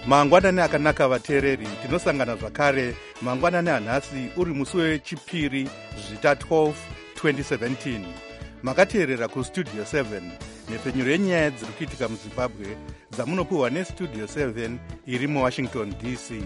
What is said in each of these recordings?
mangwanani akanaka vateereri, tinosangana zvakare mangwanani anhasi uri musi wechipiri zvita 12 2017. Makateerera kustudio 7 nepfenyuro yenyaya dziri kuitika muzimbabwe dzamunopiwa nestudio 7 iri muwashington DC.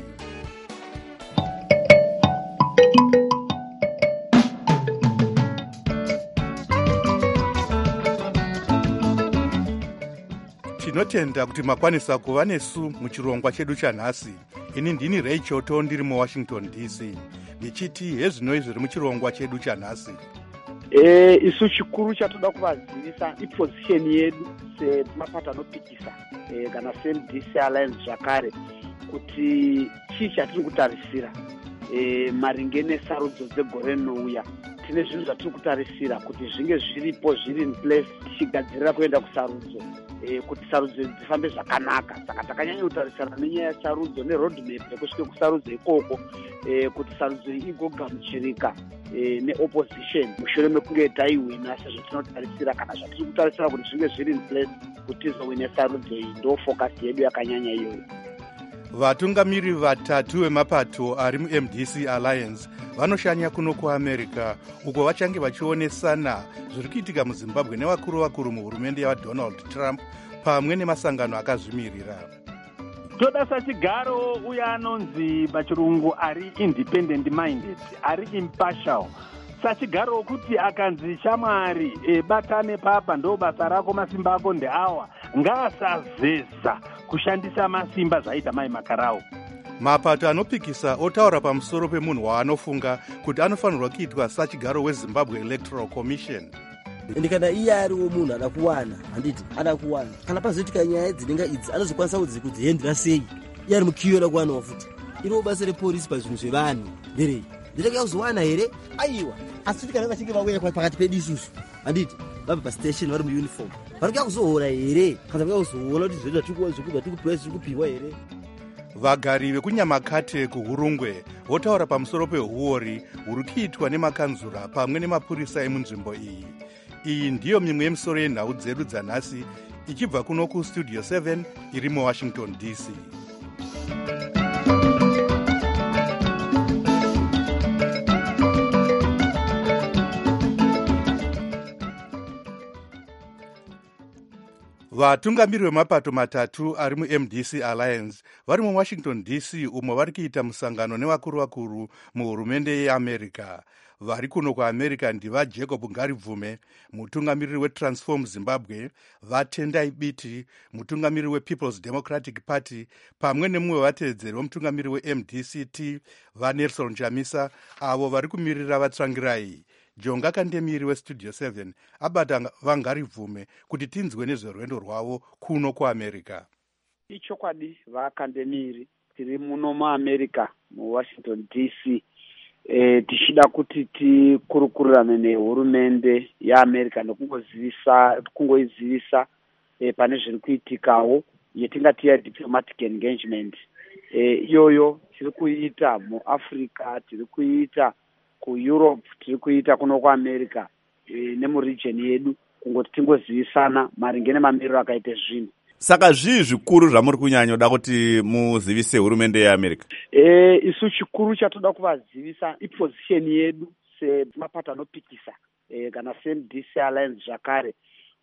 Tinotenda kuti makwanisa kuva nesu muchirongwa chedu chanhasi. Ini ndini Ray Choto ndiri muwashington DC ndichiti hezvinoi zviri muchirongwa chedu chanhasi. Isu chikuru chatoda kuvazivisa iposition yedu semapata anopikisa kana seMDC Alliance zvakare kuti chii chatiri kutarisira maringe nesarudzo dzegore rinouya. Tine zvinhu zvatiri kutarisira kuti zvinge zviripo zviri in place tichigadzirira kuenda kusarudzo kuti sarudzo dzifambe zvakanaka. Saka takanyanya kutarisana nenyaya yesarudzo neroadmap yekusvika kusarudzo ikoko kuti sarudzo iyi igogamuchirika neopposition mushure mekunge taiwina sezvo tinotarisira kana zvatiri kutarisira kuti zvinge zviri in place kuti tizowine sarudzo iyi. Ndo focus yedu yakanyanya iyoyo. Vatungamiri vatatu vemapato ari muMDC Alliance vanoshanya kuno kuAmerica uko vachange vachionesana zviri kuitika muZimbabwe nevakuru muhurumende yaDonald Trump pamwe nemasangano akazvimirira. Toda sachigaro uya anonzi pachirungu ari independent minded, ari impartial. Sachigaro kuti akanzi shamwari batane papa ndo basa rako, masimba ako ndeawa, ngaasazeza kushandisa masimba zvaita mai makarau. Mapato anopikisa otaura pamusoro pemunhu waanofunga kuti anofanirwa kuitwa sachigaro weZimbabwe Electoral Commission. Ende kana iye ariwo munhu ada kuwana, handiti ada kuwana, kana pazoitika nyaya dzinenga idzi anozokwanisa kudzihendera sei? Iye ari mukiyo da kuwanawo futi. Iro basa repolisi pazvinhu zvevanhu nderei? Ndinenge kuzowana here? Aiwa, asi kana vachinge vauya pakati pedu isusu, handiti vabva pastation vari muuniform, varikuya kuzohora here? Kana vakuya kuzoona kuti zviro zvatiri kupiwa here? Vagari vekunyamakate kuHurungwe votaura pamusoro pehuori huri kuitwa nemakanzura pamwe nemapurisa emunzvimbo iyi. Iyi ndiyo mimwe yemisoro yenhau dzedu dzanhasi ichibva kuno kustudio 7 iri muWashington DC. Vatungamiri vemapato matatu ari muMDC Alliance vari muWashington DC umo vari kuita musangano nevakuru muhurumende yeAmerica. Vari kuno kuAmerica ndiva Jacob Ngaribvume, mutungamiriri weTransform Zimbabwe, vaTendai Biti, mutungamiri wePeople's Democratic Party, pamwe nemumwe wevatevedzeri wemutungamiri weMDCT, vaNelson Chamisa, avo vari kumirira vaTsangirai. Jonga Kandemiri westudio 7 abata vaNgaribvume kuti tinzwe nezverwendo rwavo kuno kuAmerica. Ichokwadi vaKandemiri tiri muno muAmerica muWashington DC tichida kuti tikurukurirane nehurumende yeAmerica nekungoizivisa pane zviri kuitikawo yetingati diplomatic engagement. Iyoyo tiri kuita muAfrica, tiri kuita kuEurope, tiri kuita kuno kuAmerica nemuregion yedu kungoti tingozivisana maringe nemamiriro akaita zvinhu. Saka zvii zvikuru zvamuri kunyanyoda kuti muzivise hurumende yeAmerica? Isu chikuru chatoda kuvazivisa iposition yedu semapata anopikisa kana seMDC Alliance zvakare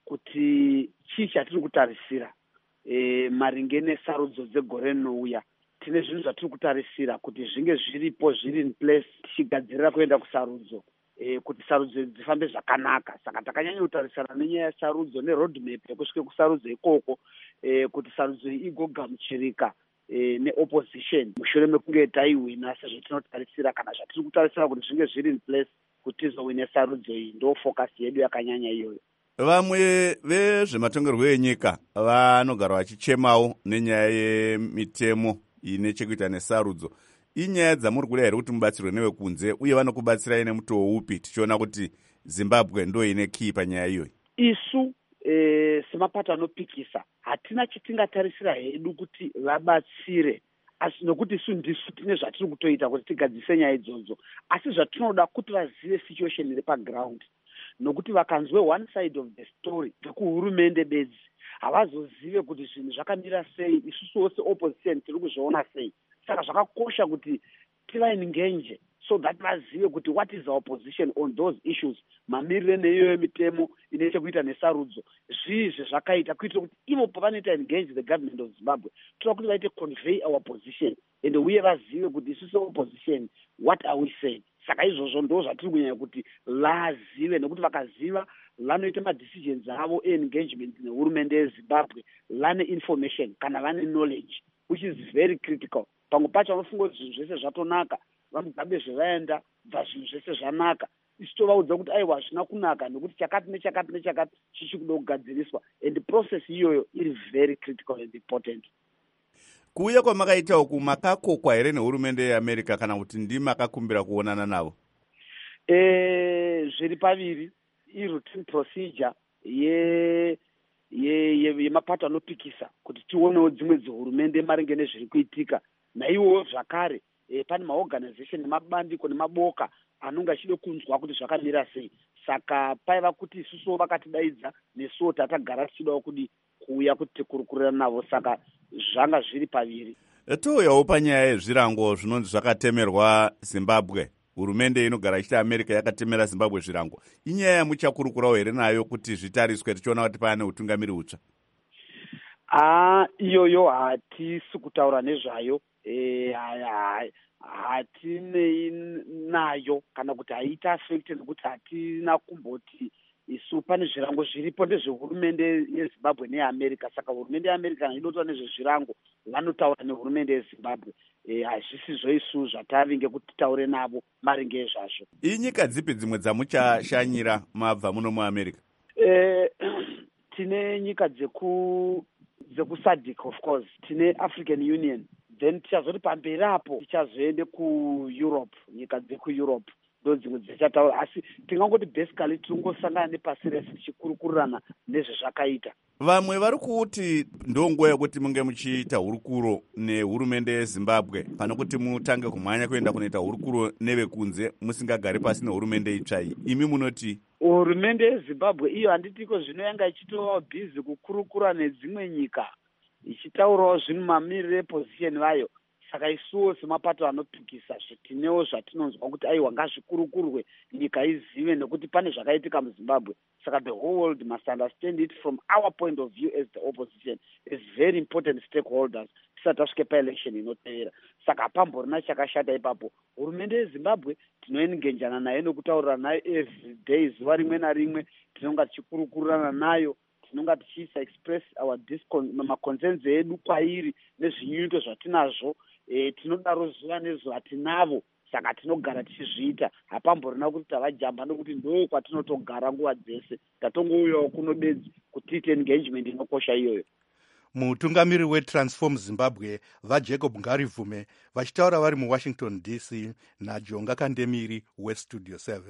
kuti chii chatiri kutarisira maringe nesarudzo dzegore rinouya. Tine zvinhu zvatiri kutarisira kuti zvinge zviripo zviri in place tichigadzirira kuenda kusarudzo kuti sarudzo dzifambe zvakanaka. Saka takanyanya kutarisana nenyaya yesarudzo neroadmap yekusvika kusarudzo ikoko kuti sarudzo iyi igogamuchirika neopposition mushure mekunge taiwina sezvo tinotarisira kana zvatiri kutarisira kuti zvinge zviri in place kuti tizowine sarudzo iyi. Ndo focus yedu yakanyanya iyoyo. Vamwe vezvematongerwo enyika vanogara vachichemawo nenyaya yemitemo ine chekuita nesarudzo. Inyaya dzamuri kuda here kuti mubatsirwe nevekunze uye vanokubatsirai nemutoo upi tichiona kuti Zimbabwe ndo ine kii panyaya iyoyi? Isu semapata anopikisa hatina chatingatarisira hedu kuti vabatsire, asi nokuti isu ndisu tine zvatiri kutoita kuti tigadzise nyaya idzodzo, asi zvatinoda kuti vazive situation iri paground. nokuti vakanzwe one side of the story ngekuhurumende bedzi havazozive kuti zvinhu zvakamira sei, isusuwo seopposition tiri kuzviona sei. Saka zvakakosha kuti tivaingenje so that vazive kuti what is our position on those issues, mamirire neiyoyo mitemo ine chekuita nesarudzo, zvii zvezvakaita, kuitira kuti ivo pavanoita engage the government of Zimbabwe toda kuti vaite convey our position and uye vazive kuti isusu opposition what are we saying. Saka izvozvo ndo zvatiri kunyanya kuti lazive, nekuti vakaziva vanoita madecisions avo engagement nehurumende yeZimbabwe, vane information kana vane knowledge which is very critical. Pamwe pacho vanofunga kuti zvinhu zvese zvatonaka, vamugabe zvevaenda bva zvinhu zvese zvanaka, isu tovaudza kuti aiwa hazvina kunaka nekuti chakati nechakati nechakati chichikuda kugadziriswa, and the process iyoyo iri very critical and important. Kuuya kwamakaita uku makakokwa here nehurumende yeAmerica kana kuti ndimakakumbira kuonana navo? Zviri paviri, i-routine procedure yemapato anopikisa kuti tionewo dzimwe dzehurumende maringe nezviri kuitika, naiwowo zvakare pane maorganization nemabandiko nemaboka anonga achide kunzwa kuti zvakamira sei. Saka paiva kuti isusuwo vakatidaidza nesuwo tatagara tichidawo kudi kuuya kuti tikurukurira navo, saka zvanga zviri paviri. Touyawo panyaya yezvirango zvinonzi zvakatemerwa Zimbabwe. Hurumende inogara ichiti America yakatemera Zimbabwe zvirango. Inyaya yamuchakurukurawo here nayo kuti zvitariswe tichiona kuti pane utungamiri utsva? Iyoyo hatisi kutaura nezvayo, hatinei nayo kana kuti haita affected nekuti hatina kumboti isu pane zvirango zviripo ndezvehurumende yeZimbabwe neyeAmerica. Saka hurumende yeAmerica kana idotaura nezvezvirango vanotaura nehurumende yeZimbabwe. Hazvisizvo isu zvatavinge kuti titaure navo maringe ezvazvo. Inyika dzipi dzimwe dzamuchashanyira mabva muno muAmerica? Tine nyika dzeku-SADC of course, tine African Union, then tichazoti pamberi apo tichazoende kuEurope, nyika dzekuEurope ndo dzimwe dzichataura, asi tingangoti basically tingosangana nepasi rese tichikurukurirana nezvezvakaita. Vamwe vari kuti ndonguva yekuti munge muchiita hurukuro nehurumende yeZimbabwe pano kuti mutange kumhanya kuenda kunoita hurukuro nevekunze musingagari pasi nehurumende itsva iyi. Imi munoti? Hurumende yeZimbabwe iyo handitiko zvino yanga ichitovawo bhizi kukurukura nedzimwe nyika ichitaurawo zvinhu mamirire eposition vayo. Saka isuwo semapato anopikisa tinewo zvatinonzwa kuti aiwa ngazvikurukurwe nyika izive nekuti pane zvakaitika muZimbabwe. Saka the whole world must understand it from our point of view as the opposition as very important stakeholders tisati tasvike paelection inotevera. Saka hapamborina chakashata ipapo. Hurumende yeZimbabwe tinoengenjana nayo nekutaurira nayo every day, zuva rimwe narimwe tinonga tichikurukurirana nayo, tinonga tichiisa express our maconcerns edu kwairi nezvinyunyuto zvatinazvo. Tinodaro zuva nezuva tinavo, saka tinogara tichizviita. Hapamborina kuti tavajamba nokuti ndo kwatinotogara nguva dzese. Tatongouyawo kuno bedzi kuti tiite engagement inokosha iyoyo. Mutungamiri weTransform Zimbabwe vaJacob Ngarivume vachitaura vari muWashington DC naJonga Kandemiri weStudio 7.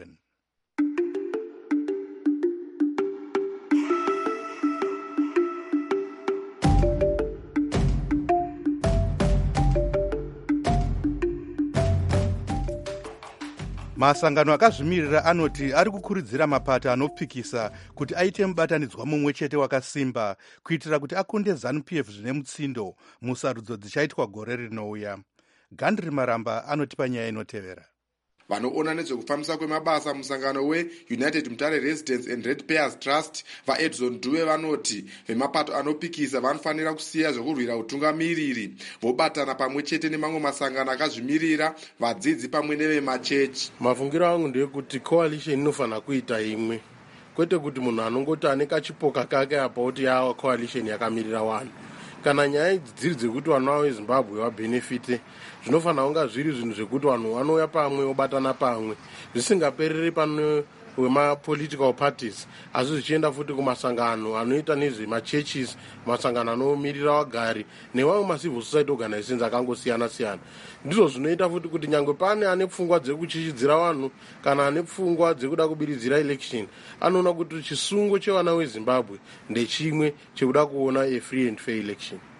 Masangano akazvimirira anoti ari kukurudzira mapato anopikisa kuti aite mubatanidzwa mumwe chete wakasimba kuitira kuti akunde ZANU-PF zvine mutsindo musarudzo dzichaitwa gore rinouya. Gandri Maramba anotipa nyaya inotevera. Vanoona nezvekufambisa kwemabasa musangano weUnited Mutare Residents and Ratepayers Trust vaEdson Dube vanoti vemapato anopikisa vanofanira kusiya zvekurwira utungamiriri vobatana pamwe chete nemamwe masangano akazvimirira, vadzidzi pamwe nevemachechi. Mafungiro angu ndeyekuti coalition inofanira kuita imwe, kwete kuti munhu anongoti ane kachipoka kake apa kuti yawa coalition yakamirira vanhu. Kana nyaya dziri dzekuti vanhu veZimbabwe vabenefite, zvinofanira kunga zviri zvinhu zvekuti vanhu vanouya pamwe vobatana pamwe, zvisingapereri pano wema-political parties, asi zvichienda futi kumasangano anoita nezvemachurches, masangano anomirira vagari nevamwe macivil society organizations akangosiyana-siyana. Ndizvo zvinoita futi kuti nyangwe pane ane pfungwa dzekuchichidzira vanhu kana ane pfungwa dzekuda kubiridzira election, anoona kuti chisungo chevana veZimbabwe ndechimwe chekuda kuona a free and fair election.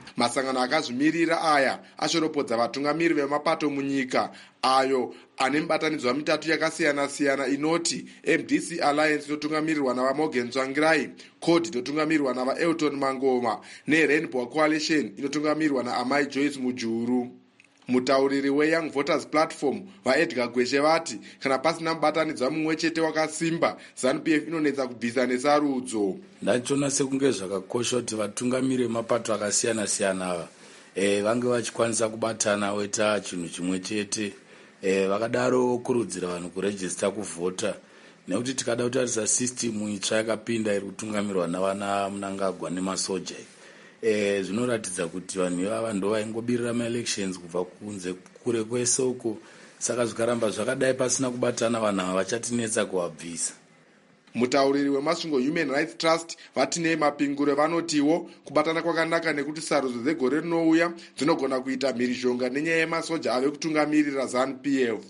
Masangano akazvimirira aya ashoropodza vatungamiri vemapato munyika ayo ane mibatanidzwa mitatu yakasiyana-siyana inoti MDC Alliance inotungamirirwa navaMorgan Tsvangirai, CORD inotungamirirwa navaElton Mangoma neRainbow Coalition inotungamirirwa naAmai Joyce Mujuru. Mutauriri weYoung Voters Platform vaEdgar Gweshe vati kana pasina mubatanidzwa mumwe chete wakasimba, ZANU-PF inonetsa kubvisa nesarudzo. Ndachiona sekunge zvakakosha kuti vatungamiri vemapato akasiyana-siyana ava vange vachikwanisa kubatana voita chinhu chimwe chete. Vakadaro kurudzira vanhu kurejista kuvhota, nekuti tikada kutarisa system itsva yakapinda iri kutungamirwa navana Mnangagwa nemasoja. Zvinoratidza kuti vanhu ivava ndo vaingobirira maelections kubva kunze kure kwese uko. Saka zvikaramba zvakadai pasina kubatana, vanhu ava vachatinetsa kuvabvisa. Mutauriri wemasvingo Human Rights Trust vatinei mapingure vanotiwo kubatana kwakanaka nekuti sarudzo dzegore rinouya dzinogona kuita mhirizhonga nenyaya yemasoja ave kutungamirira ZANU-PF.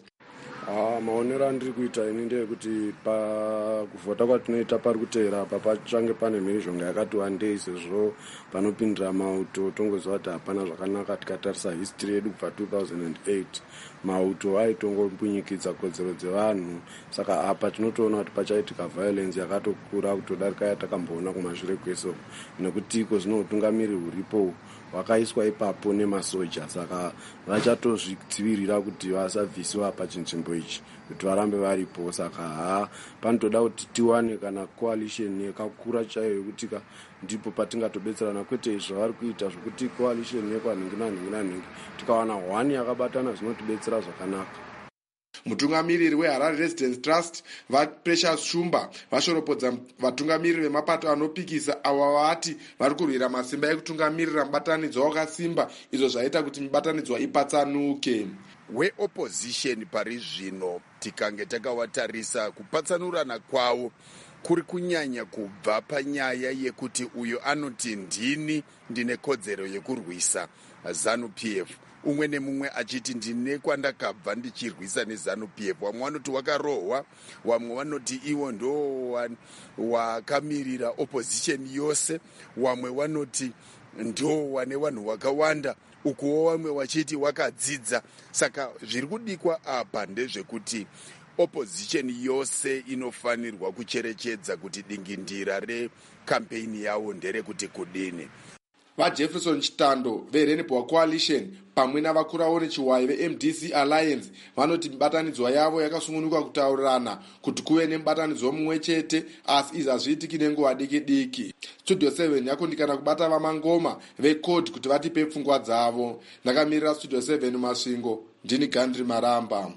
Maonero andiri kuita ini ndeyekuti pakuvhota kwatinoita pari kuteera apa pachange pane mhirizhonga yakati wandei, sezvo panopindira mauto tongoziva kuti hapana zvakanaka. Tikatarisa history yedu kubva 2008 mauto aitongombunyikidza kodzero dzevanhu. Saka apa tinotoona kuti pachaitika violence yakatokura kutodarika yatakamboona kumashure kweso, nekuti iko zvino utungamiri huripo hwakaiswa ipapo nemasoja. Saka vachatozvidzivirira kuti vasabvisiwa pachinzvimbo ichi, kuti varambe varipo. Saka panotoda kuti tiwane kana coalition yakakura chaiyo yekuti ndipo patingatobetserana, kwete zvavari kuita zvokuti coalition yekwanhingi tikawana hwani yakabatana zvinotibetsera zvakanaka. Mutungamiriri weHarare Residence Trust vaPrecious Shumba vashoropodza vatungamiriri vemapato anopikisa ava vati vari kurwira masimba ekutungamirira mubatanidzwa wakasimba, izvo zvaita kuti mibatanidzwa ipatsanuke. Weopposition pari zvino tikange takawatarisa kupatsanurana kwavo kuri kunyanya kubva panyaya yekuti uyo anoti ndine kodzero yekurwisa ZANU-PF, umwe nemumwe achiti ndine kwandakabva ndichirwisa neZANU-PF. Vamwe vanoti wakarohwa, vamwe vanoti iwo ndo wakamirira opposition yose, vamwe vanoti ndo wane vanhu wakawanda, ukuwo vamwe wachiti wakadzidza. Saka zviri kudikwa apa ndezvekuti opposition yose inofanirwa kucherechedza kuti dingindira rekampeni yavo nderekuti kudini. VaJefferson Chitando veRainbow Coalition pamwe navakurawo nechiwayi veMDC Alliance vanoti mibatanidzwa yavo yakasununguka kutaurirana kuti kuve nemubatanidzwa mumwe chete, asi izvi hazviitiki nenguva diki-diki. Studio 7 yakundikana kubata vaMangoma veCORD kuti vatipe pfungwa dzavo. Ndakamirira Studio 7 Masvingo, ndini Gandri Maramba.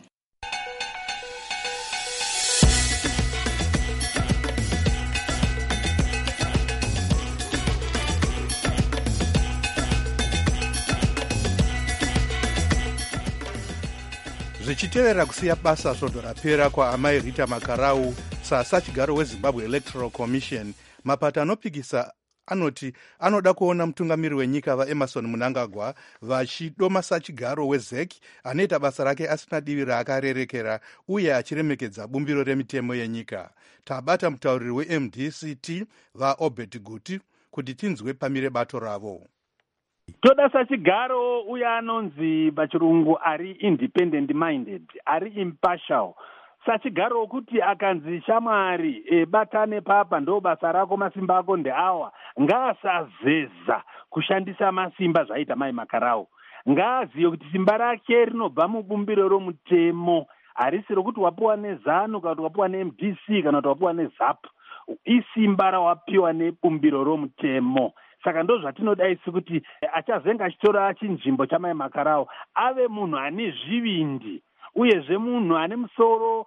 Zvichitevera kusiya basa svondo rapera kwaamai Rita Makarau sasachigaro weZimbabwe Electoral Commission, mapato anopikisa anoti anoda kuona mutungamiri wenyika vaEmmerson Mnangagwa vachidomasa chigaro weZEC anoita basa rake asina divi raakarerekera uye achiremekedza bumbiro remitemo yenyika. Tabata mutauriri weMDCT vaObert Guti kuti tinzwe pamire bato ravo. Toda sachigaro uya anonzi pachirungu ari independent minded, ari impartial. Sachigaro kuti akanzi shamwari batane papa ndo basa rako, masimba ako ndeawa, ngaasazeza kushandisa masimba zvaita mai Makarau. Ngaaziye kuti simba rake rinobva mubumbiro romutemo, harisi rokuti wapiwa neZANU kana kuti wapiwa neMDC kana kuti wapiwa neZAP. Isimba rawapiwa nebumbiro romutemo. Saka ndo zvatinoda isi kuti achazenga achitora chinzvimbo chamai Makarau ave munhu ane zvivindi, uyezve munhu ane musoro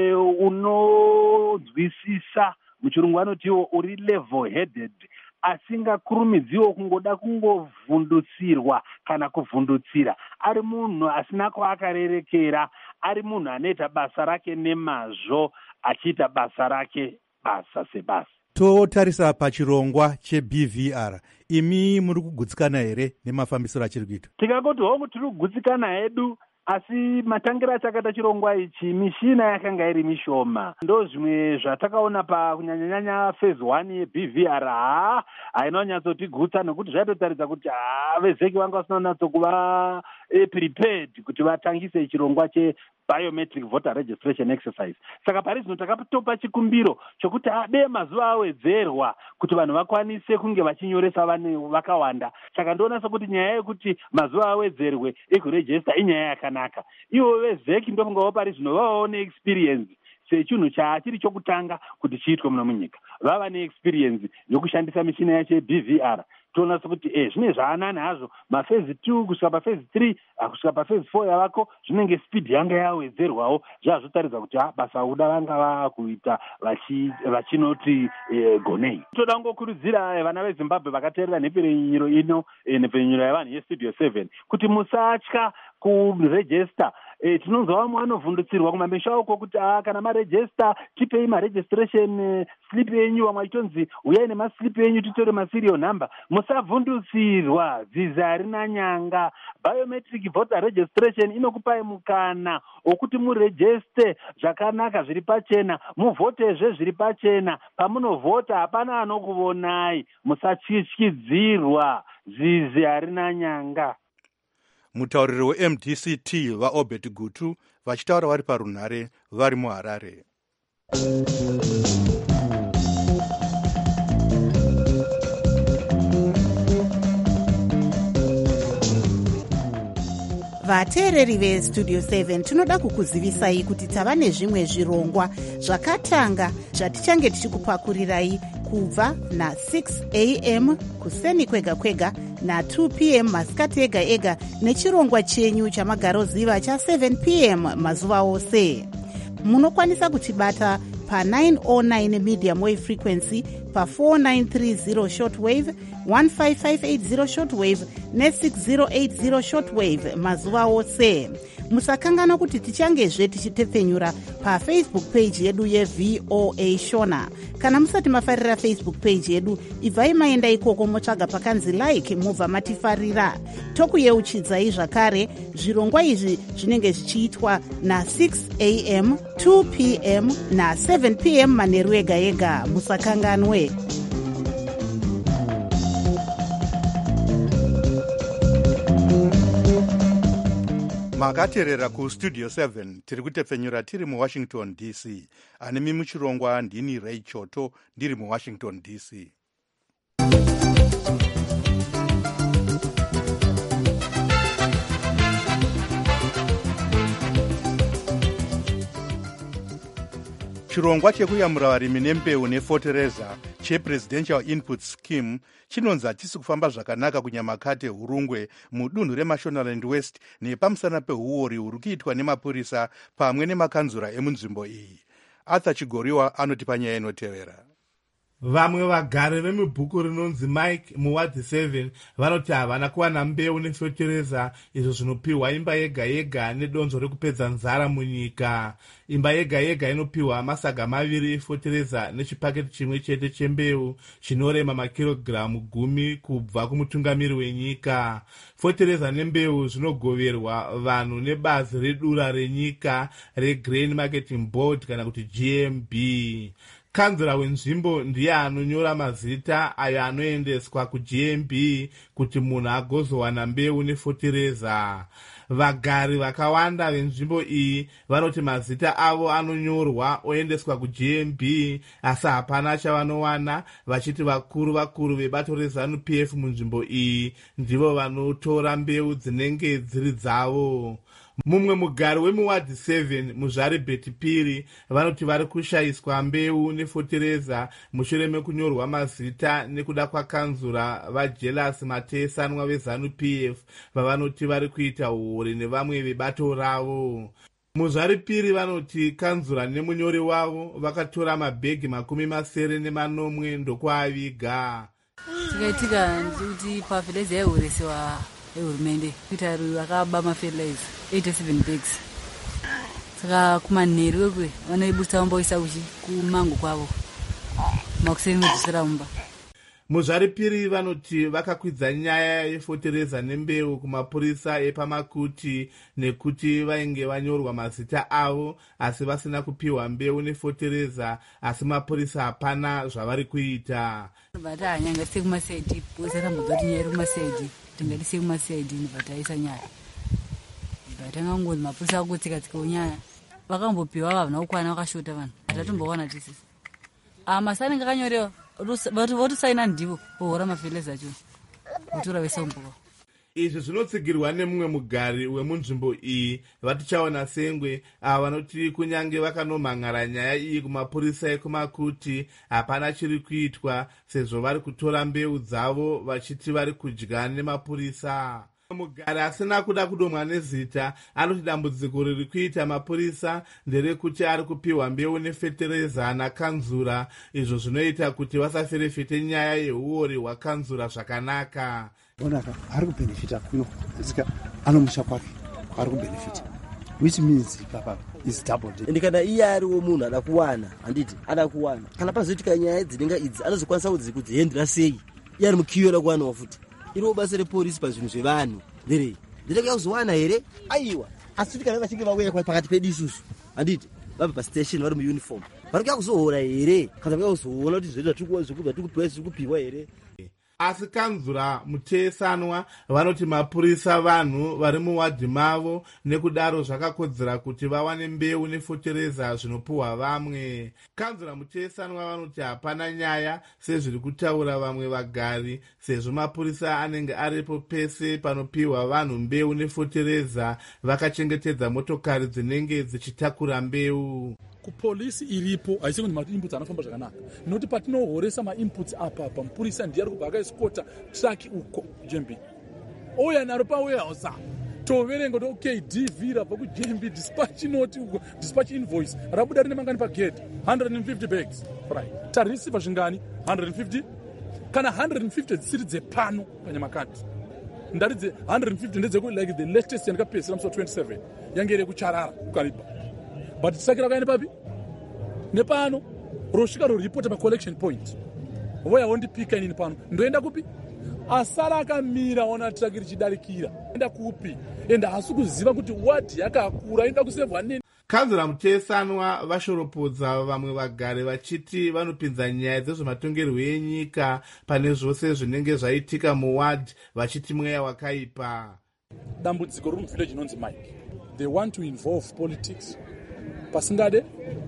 unonzwisisa, muchirungu anotiwo uri level headed, asingakurumidziwo kungoda kungovhundutsirwa kana kuvhundutsira. Ari munhu asina kwaakarerekera, ari munhu anoita basa rake nemazvo, achiita basa rake basa sebasa. Totarisa pachirongwa cheBVR, imi muri kugutsikana here nemafambisiro achiri kuita? Tikangoti hongu tiri kugutsikana hedu, asi matangira achakaita chirongwa ichi mishina yakanga iri mishoma. Ndo zvimwe zvatakaona pakunyanyanyanya phase 1 yeBVR hainonyatsotigutsa, nekuti zvaitotaridza kuti vezeki vanga vasina kunyatsokuva prepared kuti vatangise chirongwa biometric voter registration exercise. Saka parizvino takatopa chikumbiro chokuti ade mazuva awedzerwa kuti vanhu vakwanise kunge vachinyoresa vanhu vakawanda. Saka ndoona sekuti nyaya yekuti mazuva awedzerwe ekurejista inyaya yakanaka. Ivo vezeki ndofungawo parizvino vavawo neexperience sechinhu chachiri chokutanga kuti chiitwe muno munyika. Vava neexperience yokushandisa michina yacho yeBVR. Toona sekuti zvine zvaanani hazvo maphase 2 kusvika paphase 3 kusvika paphase 4 yavako zvinenge speed yanga yawedzerwawo. Zvazvotaridza kuti basa kuda vanga vakuita vachinoti gonei. Toda kungokurudzira vana veZimbabwe vakateerera nhepfenyuro ino, nhepfenyuro yavanhu yestudio 7, kuti musatya kurejista. Tinonzwa vamwe vanovhundutsirwa kumamisha uko kuti kana marejista tipei maregistration slip yenyu, vamwe vachitonzi uyai nemaslip yenyu titore maserial number. Musavhundutsirwa, dzizi harina nyanga. Biometric voter registration inokupai mukana wokuti murejiste zvakanaka zviri pachena, muvhotezve zviri pachena. Pamunovhota hapana anokuvonai. Musatyidzirwa, dzizi harina nyanga. Mutauriri weMDCT vaObert Gutu vachitaura vari parunhare vari muHarare. Vateereri veStudio 7 tinoda kukuzivisai kuti tava nezvimwe zvirongwa zvakatanga zvatichange tichikupakurirai kubva na6 am kuseni kwega kwega na2 pm masikati ega ega nechirongwa chenyu chamagaroziva cha7 pm mazuva ose. Munokwanisa kutibata pa909 medium wave frequency, pa4930 shortwave, 15580 shortwave ne6080 shortwave mazuva ose. Musakangana kuti tichangezve tichitepfenyura pafacebook page yedu yeVOA Shona. Kana musati mafarira Facebook page yedu, ibvai maenda ikoko motsvaga pakanzi like mubva matifarira. Tokuyeuchidzai zvakare zvirongwa izvi zvinenge zvichiitwa na6 am, 2 pm na7 pm manheru ega ega. Musakanganwe. Makateerera kuStudio 7 tiri kutepfenyura tiri muWashington DC. Anemi muchirongwa ndini Ray Choto ndiri muWashington DC. Chirongwa chekuyamura varimi nembeu nefotereza chePresidential Input Scheme chinonzi hatisi kufamba zvakanaka kunyamakate hurungwe mudunhu reMashonaland West nepamusana pehuori huri kuitwa nemapurisa pamwe nemakanzura emunzvimbo iyi. Arthur Chigoriwa anoti panyaya inotevera. Vamwe vagari vemubhuku rinonzi Mike muwadhi 7 vanoti havana kuwana mbeu nefotereza izvo zvinopiwa imba yega yega nedonzo rekupedza nzara munyika. Imba yega yega inopiwa masaga 2 efotereza nechipaketi chimwe chete chembeu chinorema makirogiramu 10 kubva kumutungamiri wenyika. Fotereza nembeu zvinogoverwa vanhu nebazi redura renyika reGrain Marketing Board kana kuti GMB. Kanzura wenzvimbo ndiye anonyora mazita ayo anoendeswa kuGMB kuti munhu agozowana mbeu nefotereza. Vagari vakawanda venzvimbo iyi vanoti mazita avo anonyorwa oendeswa kuGMB asi hapana chavanowana, vachiti vakuru vebato reZANU-PF munzvimbo iyi ndivo vanotora mbeu dzinenge dziri dzavo. Mumwe mugari wemuwadhi 7 muzvari Betipiri vanoti vari kushayiswa mbeu nefotereza mushure mekunyorwa mazita nekuda kwakanzura vaJelas Matesanwa veZANU-PF vavanoti vari kuita huori nevamwe vebato ravo. Muzvari Piri vanoti kanzura nemunyori wavo vakatora mabhegi 70 ndokuaviga. Tikaitika ndikuti pafertilizer yaihoresiwa ehurumende kuita vakaba mafertilizer 87 bags. Saka kumanheru wekwe vanoibutsa vamboisa kumango kwavo makuseni medhusira mumba. muzvaripiri vanoti vakakwidza nyaya yefotereza nembeu kumapurisa epamakuti nekuti vainge vanyorwa mazita avo asi vasina kupiwa mbeu nefotereza, asi mapurisa hapana zvavari kuita. Bata hanyanga sekumasaidi pose rambodoti nyaya iri kumasaidi tingati sekumasaidi nibvataisa nyaya batangangozi mapurisa akutsika-tsika unyaya vakambopiwa vavana kukwana vakashota vanhu hatatombowana tisisi masanenge akanyorewa votosaina ndivo vohora mafilezi acho votora vese umbuva. Izvi zvinotsigirwa nemumwe mugari wemunzvimbo iyi vatichaona sengwe ava vanoti kunyange vakanomhan'ara nyaya iyi kumapurisa ekumakuti hapana chiri kuitwa sezvo vari kutora mbeu dzavo vachiti vari kudya nemapurisa. Mugari asina kuda kudomwa nezita anoti dambudziko riri kuita mapurisa nderekuti ari kupiwa mbeu nefetereza nakanzura, izvo zvinoita kuti vasaferefete nyaya yeuori hwakanzura zvakanaka. Onaka ari kubenefita kuno sika anomusha kwake ari kubenefita, which means papa is doubled. Ende kana iye ariwo munhu ada kuwana, handiti ada kuwana, kana pazoitika nyaya dzinenga idzi anozokwanisa kudzihendera sei iye ari mukiyo da kuwanawo futi. Iriwo basa reporisi pazvinhu zvevanhu nderei ndinenge kuzowana here aiwa, asi kana vachinge vauya pakati pedu isusu handiti vabva pastation vari muuniform vari kuzohora here kana kuzoona kuti zvekupiwa zviri kupiwa here. Asi kanzura muteesanwa vanoti mapurisa vanhu vari muwadhi mavo nekudaro zvakakodzera kuti vawane mbeu nefotereza zvinopuhwa vamwe. Kanzura muteesanwa vanoti hapana nyaya sezviri kutaura vamwe vagari sezvo mapurisa anenge aripo pese panopiwa vanhu mbeu nefotereza vakachengetedza motokari dzinenge dzichitakura mbeu. Kupolisi iripo haisi kuti mainputs anofamba zvakanaka, nokuti patinohoresa mainputs apa mapurisa ndiye ari kubva akaescota traki uko JMB ouya naro pawarehouse toverenga kuti okay DV rabva kuJMB dispatch note uko dispatch invoice rabuda rine mangani pagate 150 bags right, tarisiva zvingani 150 kana 150 dzisiri dzepano panyamakati ndaridze 150 ndedzeku like the latest yandikapesera musi 27 yange iri kucharara kukariba but tisakira kaende papi nepano rosvika roripota pacollection point voya wondipika inini pano ndoenda kupi asara akamira ona traki richidarikira enda kupi ende hasi kuziva kuti wadi yakakura enda kusevhwa nini. Kanzura muteesanwa vashoropodza vamwe vagari vachiti vanopinza nyaya dzezvematongerwo enyika pane zvose zvinenge zvaitika muwadhi vachiti mweya wakaipa. Dambudziko riri muvillage inonzi Mike, they want to involve politics pasingade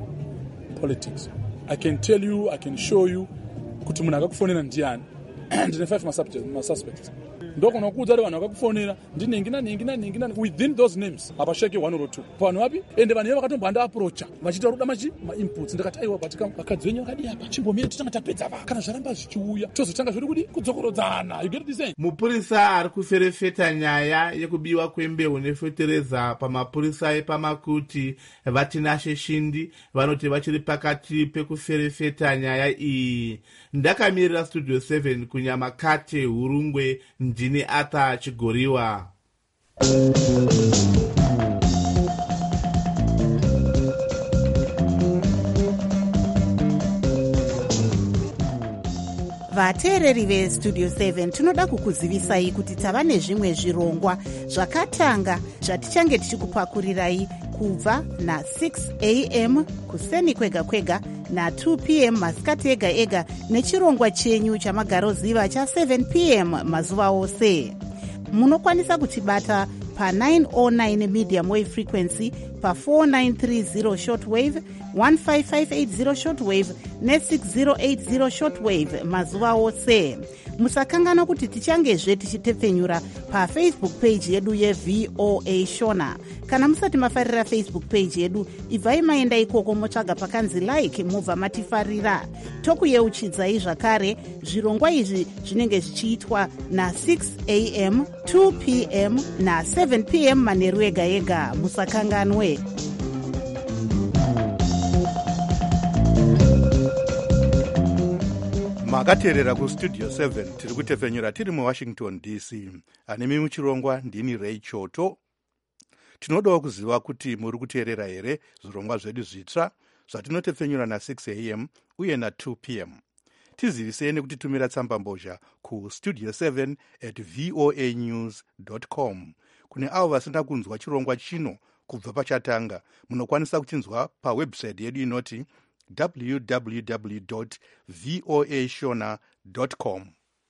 politics. I can tell you, I can show you kuti munhu akakufonera ndiani ndine 5 masuspects ndokona kuudza kuti vanhu vakakufonera ndinengina within those names hapasheke 1 or 2 vanhu vapi ende vanhu ivo vakatomboanda aprocha vachita ruda mainputs ndakati aiwa batika vakadzi venyu vakadi apa chimbomira totanga tapedza va kana zvaramba zvichiuya tozotanga zviri kudi kudzokorodzana. You get the same. Mupurisa ari kuferefeta nyaya yekubiwa kwembeu nefotereza pamapurisa epamakuti vatinashe shindi vanoti vachiri pakati pekuferefeta nyaya iyi. Ndakamirira Studio 7 kunyamakate Hurungwe ndini Arthur Chigoriwa. vateereri vestudio 7 tinoda kukuzivisai kuti tava nezvimwe zvirongwa zvakatanga zvatichange tichikupakurirai kubva na6 am kuseni kwega kwega na2 pm masikati ega ega nechirongwa chenyu chamagaroziva cha7 pm mazuva ose. Munokwanisa kutibata pa909 medium wave frequency, pa4930 shortwave, 15580 shortwave ne6080 shortwave mazuva ose. Musakangana kuti tichangezve tichitepfenyura pafacebook page yedu yeVOA Shona. Kana musati mafarira Facebook page yedu, ibvai maenda ikoko motsvaga pakanzi like mubva matifarira. Tokuyeuchidzai zvakare zvirongwa izvi zvinenge zvichiitwa na6 am, 2 pm na7 pm manheru ega ega. Musakanganwe. makateerera kustudio 7 tiri kutepfenyura tiri muwashington DC. anemi muchirongwa ndini Ray Choto. Tinodawo kuziva kuti muri kuteerera here zvirongwa zvedu zvitsva zvatinotepfenyura na6 am uye na2 pm. tizivisei nekutitumira tsambambozha kustudio7@voanews.com. kune avo vasina kunzwa chirongwa chino kubva pachatanga, munokwanisa kuchinzwa pawebsite yedu inoti www.voashona.com.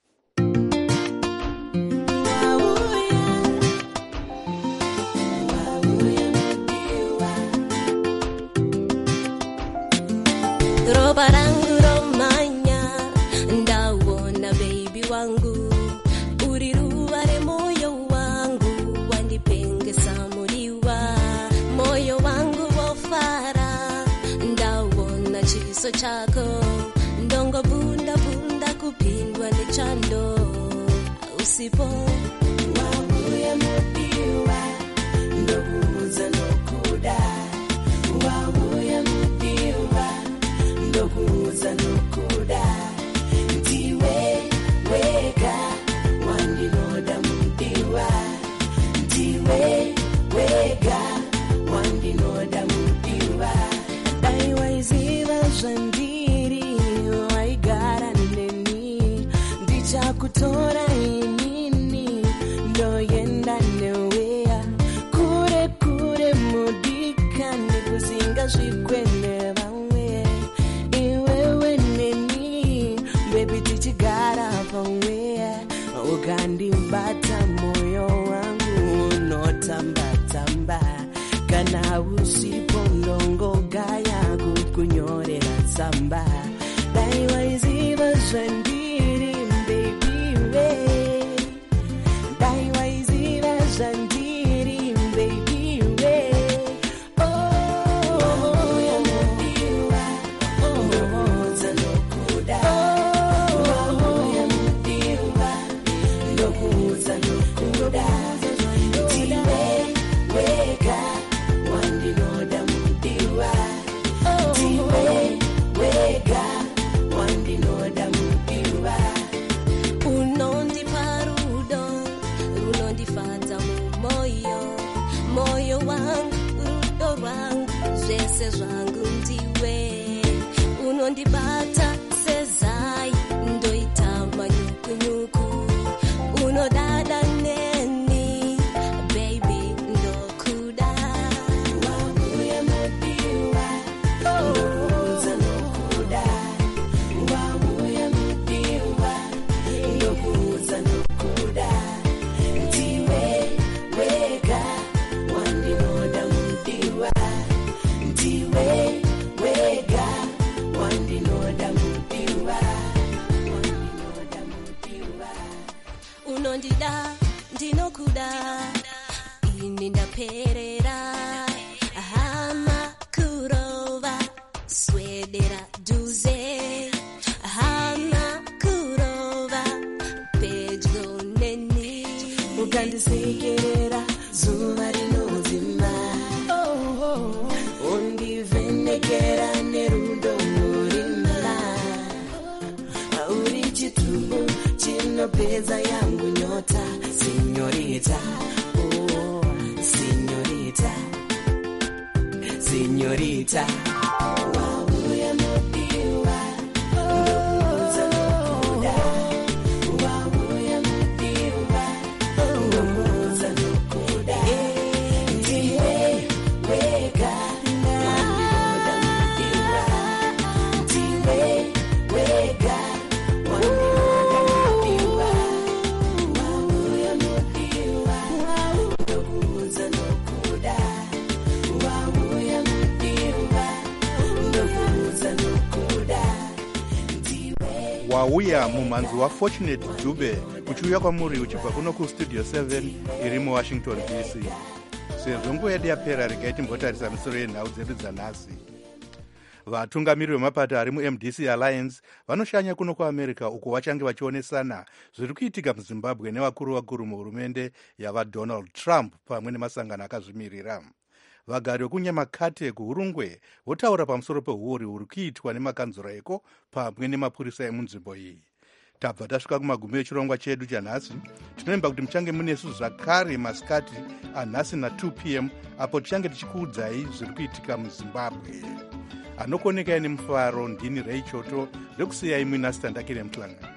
Roba rangu romanya ndawona baby wangu uri ruva remoyo wangu wandipengesa muriwa moyo wangu wofara ndawona chiso chako ndongo bunda bunda kupindwa nechando usipo wauya mudiwa ndokuudza nokuda wauya mudiwa ndokuudza nokuda ndiwe wega wandinoda mudiwa ndiwe wega wandinoda mudiwa dai waiziva zvandiri waigara neni ndichakutora inini ndoenda neweya kure kure mudika nekuzinga zvikwene vamwe iwewe neni bebi tichigara pamweya ukandibata moyo wangu unotambatamba kana usipo ndongogaya kukunyorera tsamba dai waiziva zvandiri baby we dai waiziva zvandiri baby we moyo wangu rudo rwangu zvese zvangu ndiwe unondibata sezai ndoita manyukunyuku unodada neni baby ndokuda wauya mudiwa ndokuudza nokuda wauya mudiwa ndokuudza nokuda ndiwe wega wandinoda mudiwa ndiwe wega wandinoda mudiwa unondida ndinokuda ini ndaperera hama kurova swedera duze hama kurova pedyo neni ukandisekerera zuva rinozima undivhenekera nerudo murima uri chitubu chinopedza yangu nyota sinyorita sinyorita sinyorita wauya mudiwa ndokuudza nokuda wauya mudiwa ndokuudza nokuda ndiwe wega wandinoda mudiwa ndiwe wega wandinoda mudiwa wauya mudiwa ndokuudza nokuda wauya mudiwa ndokuudza nokuda wauya mumhanzi wafortunate dube uchiuya kwamuri uchibva kuno kustudio 7 iri muwashington dc. sezvo nguva yedu yapera, regai timbotarisa misoro yenhau dzedu dzanhasi. vatungamiri vemapato ari mumdc alliance vanoshanya kuno kuamerica uko vachange vachionesana zviri kuitika muzimbabwe nevakuru vakuru muhurumende yavadonald trump pamwe nemasangano akazvimirira. vagari vekunyamakate kuhurungwe votaura pamusoro pehuori huri kuitwa nemakanzura eko pamwe nemapurisa emunzvimbo iyi. tabva tasvika kumagumo echirongwa chedu chanhasi. tinoimba kuti muchange munesu zvakare masikati anhasi na2 p.m. apo tichange tichikuudzai zviri kuitika muzimbabwe. anokonekai nemufaro ndini Ray Choto, ndokusiyai mwina standakire mutlanga.